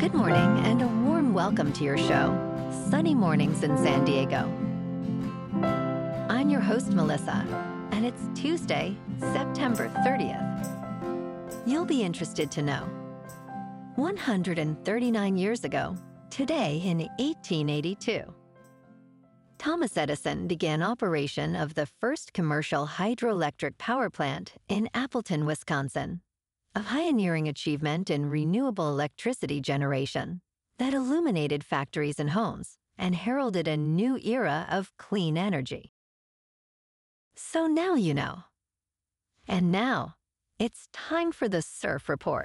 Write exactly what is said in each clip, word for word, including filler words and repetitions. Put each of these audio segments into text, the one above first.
Good morning and a warm welcome to your show, Sunny Mornings in San Diego. I'm your host, Melissa, and it's Tuesday, September thirtieth. You'll be interested to know, one hundred thirty-nine years ago, today in eighteen eighty-two, Thomas Edison began operation of the first commercial hydroelectric power plant in Appleton, Wisconsin, a pioneering achievement in renewable electricity generation that illuminated factories and homes and heralded a new era of clean energy. So now you know. And now, it's time for the Surf Report.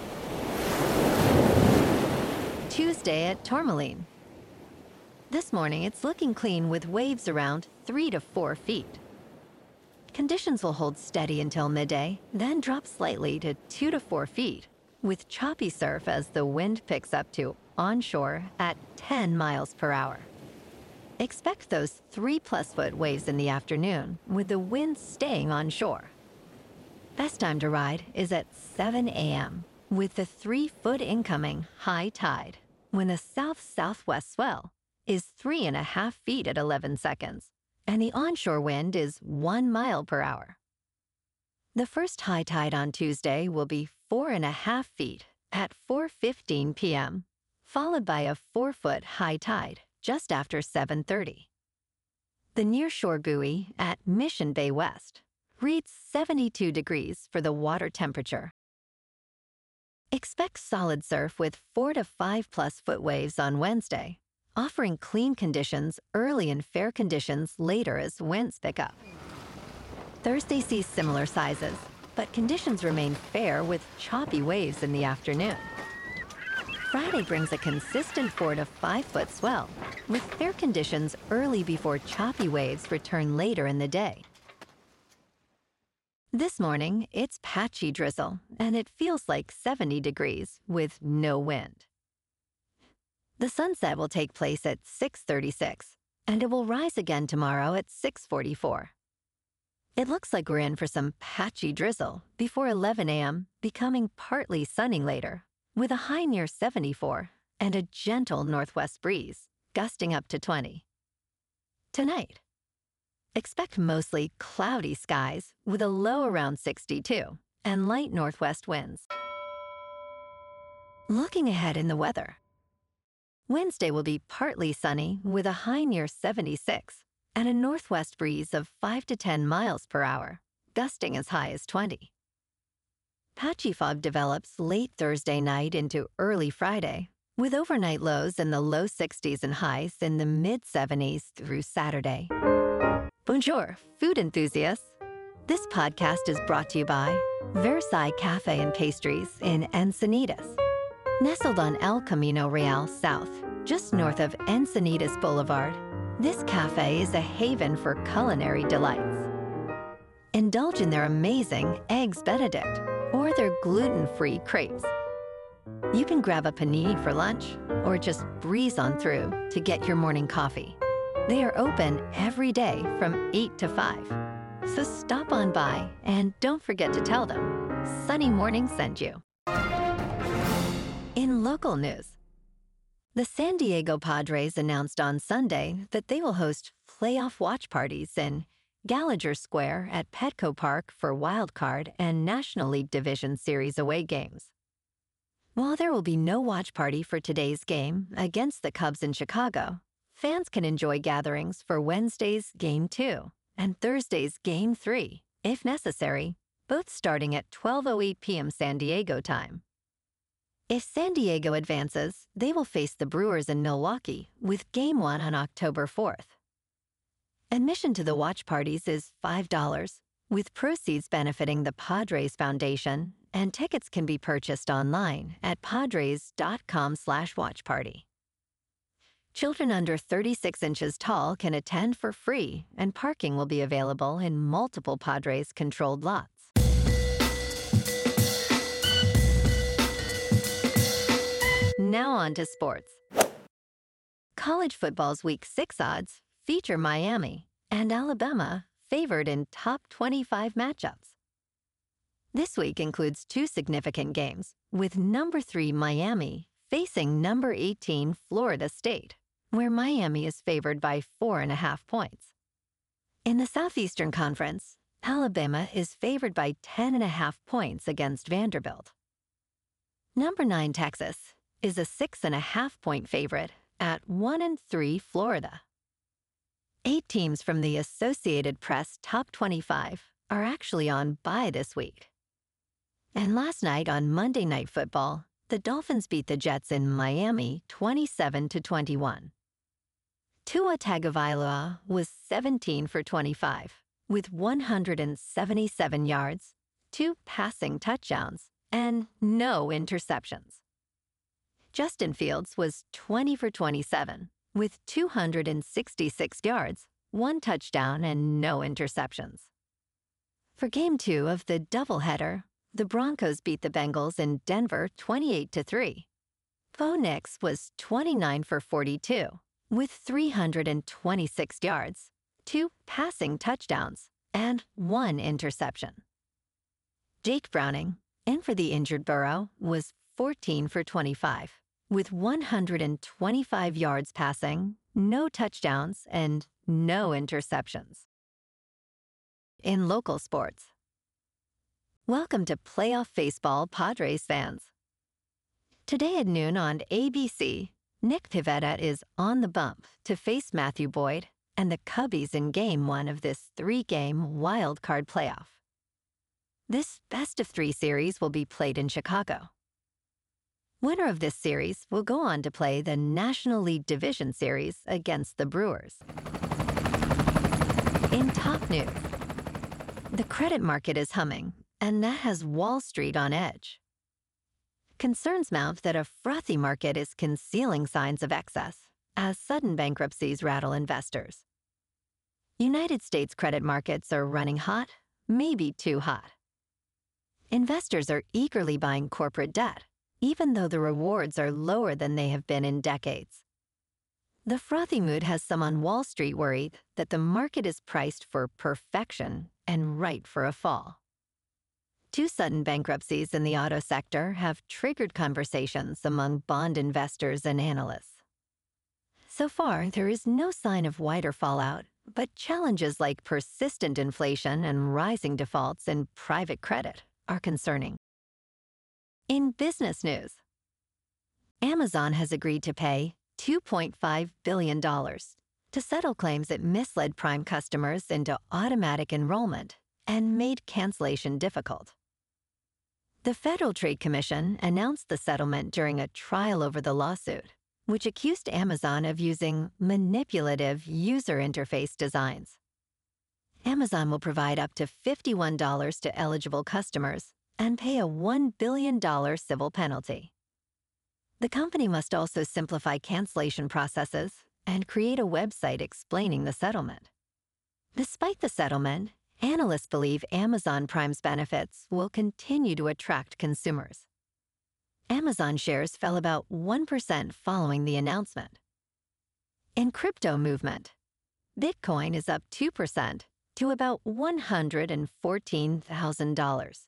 Tuesday at Tourmaline. This morning, it's looking clean with waves around three to four feet. Conditions will hold steady until midday, then drop slightly to two to four feet, with choppy surf as the wind picks up to onshore at ten miles per hour. Expect those three-plus foot waves in the afternoon, with the wind staying onshore. Best time to ride is at seven a.m., with the three-foot incoming high tide, when the south-southwest swell is three and a half feet at eleven seconds, and the onshore wind is one mile per hour. The first high tide on Tuesday will be four and a half feet at four fifteen p.m., followed by a four-foot high tide just after seven thirty. The nearshore buoy at Mission Bay West reads seventy-two degrees for the water temperature. Expect solid surf with four to five plus foot waves on Wednesday, offering clean conditions early and fair conditions later as winds pick up. Thursday sees similar sizes, but conditions remain fair with choppy waves in the afternoon. Friday brings a consistent four to five foot swell, with fair conditions early before choppy waves return later in the day. This morning, it's patchy drizzle, and it feels like seventy degrees with no wind. The sunset will take place at six thirty-six, and it will rise again tomorrow at six forty-four. It looks like we're in for some patchy drizzle before eleven a.m., becoming partly sunny later, with a high near seventy-four and a gentle northwest breeze, gusting up to twenty. Tonight, expect mostly cloudy skies with a low around sixty-two and light northwest winds. Looking ahead in the weather, Wednesday will be partly sunny with a high near seventy-six and a northwest breeze of five to ten miles per hour, gusting as high as twenty. Patchy fog develops late Thursday night into early Friday, with overnight lows in the low sixties and highs in the mid-seventies through Saturday. Bonjour, food enthusiasts. This podcast is brought to you by Versailles Cafe and Pastries in Encinitas. Nestled on El Camino Real South, just north of Encinitas Boulevard, this cafe is a haven for culinary delights. Indulge in their amazing Eggs Benedict or their gluten-free crepes. You can grab a panini for lunch or just breeze on through to get your morning coffee. They are open every day from eight to five. So stop on by and don't forget to tell them Sunny Morning sent you. In local news, the San Diego Padres announced on Sunday that they will host playoff watch parties in Gallagher Square at Petco Park for Wild Card and National League Division Series away games. While there will be no watch party for today's game against the Cubs in Chicago, fans can enjoy gatherings for Wednesday's Game two and Thursday's Game three, if necessary, both starting at twelve oh eight p.m. San Diego time. If San Diego advances, they will face the Brewers in Milwaukee with Game one on October fourth. Admission to the watch parties is five dollars, with proceeds benefiting the Padres Foundation, and tickets can be purchased online at padres.com slash watch party. Children under thirty-six inches tall can attend for free, and parking will be available in multiple Padres-controlled lots. Now on to sports. College football's Week six odds feature Miami and Alabama favored in top twenty-five matchups. This week includes two significant games, with number three Miami facing number eighteen Florida State, where Miami is favored by four and a half points. In the Southeastern Conference, Alabama is favored by ten and a half points against Vanderbilt. Number nine Texas is a six and a half point favorite at one and three Florida. Eight teams from the Associated Press Top twenty-five are actually on bye this week. And last night on Monday Night Football, the Dolphins beat the Jets in Miami twenty-seven to twenty-one. Tua Tagovailoa was seventeen for twenty-five, with one hundred seventy-seven yards, two passing touchdowns, and no interceptions. Justin Fields was twenty for twenty-seven, with two hundred sixty-six yards, one touchdown, and no interceptions. For Game two of the doubleheader, the Broncos beat the Bengals in Denver twenty-eight to three. Bo Nix was twenty-nine for forty-two, with three hundred twenty-six yards, two passing touchdowns, and one interception. Jake Browning, in for the injured Burrow, was fourteen for twenty-five, with one hundred twenty-five yards passing, no touchdowns, and no interceptions. In local sports, welcome to Playoff Baseball, Padres fans. Today at noon on A B C, Nick Pivetta is on the bump to face Matthew Boyd and the Cubbies in Game one of this three-game wild card playoff. This best-of-three series will be played in Chicago. Winner of this series will go on to play the National League Division Series against the Brewers. In top news, the credit market is humming, and that has Wall Street on edge. Concerns mount that a frothy market is concealing signs of excess as sudden bankruptcies rattle investors. United States credit markets are running hot, maybe too hot. Investors are eagerly buying corporate debt, even though the rewards are lower than they have been in decades. The frothy mood has some on Wall Street worried that the market is priced for perfection and ripe for a fall. Two sudden bankruptcies in the auto sector have triggered conversations among bond investors and analysts. So far, there is no sign of wider fallout, but challenges like persistent inflation and rising defaults in private credit are concerning. In business news, Amazon has agreed to pay two point five billion dollars to settle claims it misled Prime customers into automatic enrollment and made cancellation difficult. The Federal Trade Commission announced the settlement during a trial over the lawsuit, which accused Amazon of using manipulative user interface designs. Amazon will provide up to fifty-one dollars to eligible customers and pay a one billion dollars civil penalty. The company must also simplify cancellation processes and create a website explaining the settlement. Despite the settlement, analysts believe Amazon Prime's benefits will continue to attract consumers. Amazon shares fell about one percent following the announcement. In crypto movement, Bitcoin is up two percent to about one hundred fourteen thousand dollars.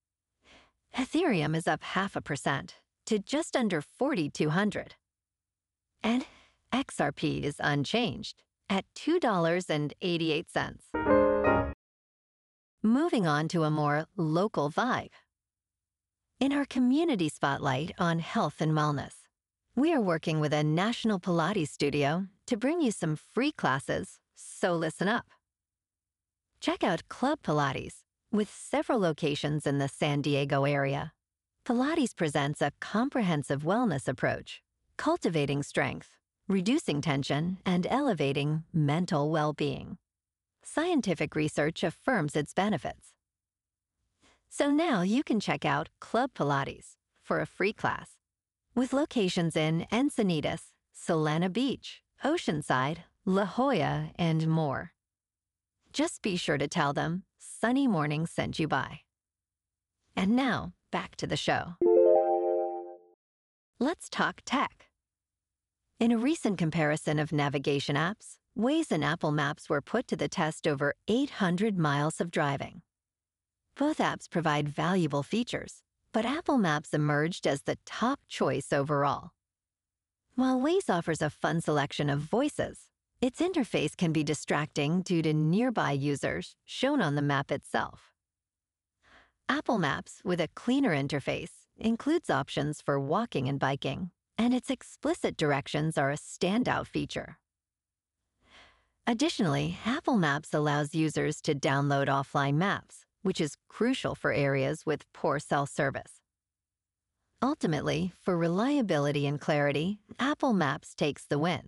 Ethereum is up half a percent to just under forty-two hundred. And X R P is unchanged at two dollars and eighty-eight cents. Moving on to a more local vibe. In our community spotlight on health and wellness, we are working with a national Pilates studio to bring you some free classes, so listen up. Check out Club Pilates, with several locations in the San Diego area. Pilates presents a comprehensive wellness approach, cultivating strength, reducing tension, and elevating mental well-being. Scientific research affirms its benefits. So now you can check out Club Pilates for a free class, with locations in Encinitas, Solana Beach, Oceanside, La Jolla, and more. Just be sure to tell them Sunny Morning sent you by. And now, back to the show. Let's talk tech. In a recent comparison of navigation apps, Waze and Apple Maps were put to the test over eight hundred miles of driving. Both apps provide valuable features, but Apple Maps emerged as the top choice overall. While Waze offers a fun selection of voices, its interface can be distracting due to nearby users shown on the map itself. Apple Maps, with a cleaner interface, includes options for walking and biking, and its explicit directions are a standout feature. Additionally, Apple Maps allows users to download offline maps, which is crucial for areas with poor cell service. Ultimately, for reliability and clarity, Apple Maps takes the win.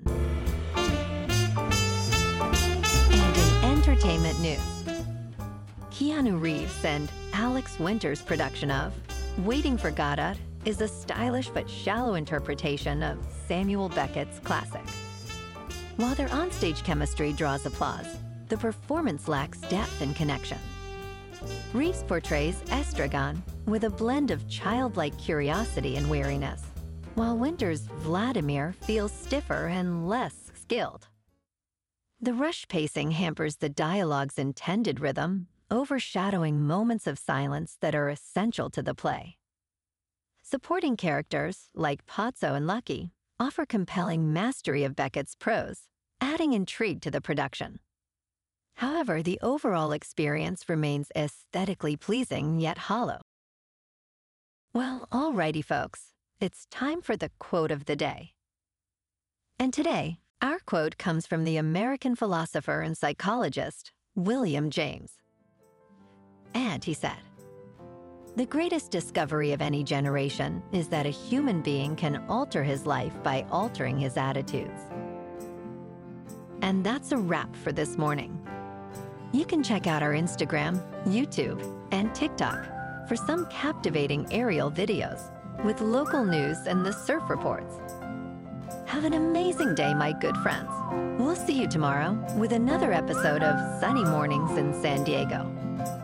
And in entertainment news, Keanu Reeves and Alex Winter's production of Waiting for Godot is a stylish but shallow interpretation of Samuel Beckett's classic. While their onstage chemistry draws applause, the performance lacks depth and connection. Reeves portrays Estragon with a blend of childlike curiosity and weariness, while Winter's Vladimir feels stiffer and less skilled. The rush pacing hampers the dialogue's intended rhythm, overshadowing moments of silence that are essential to the play. Supporting characters, like Pazzo and Lucky, offer compelling mastery of Beckett's prose, adding intrigue to the production. However, the overall experience remains aesthetically pleasing yet hollow. Well, alrighty folks, it's time for the quote of the day. And today, our quote comes from the American philosopher and psychologist, William James. And he said, "The greatest discovery of any generation is that a human being can alter his life by altering his attitudes." And that's a wrap for this morning. You can check out our Instagram, YouTube, and TikTok for some captivating aerial videos with local news and the surf reports. Have an amazing day, my good friends. We'll see you tomorrow with another episode of Sunny Mornings in San Diego.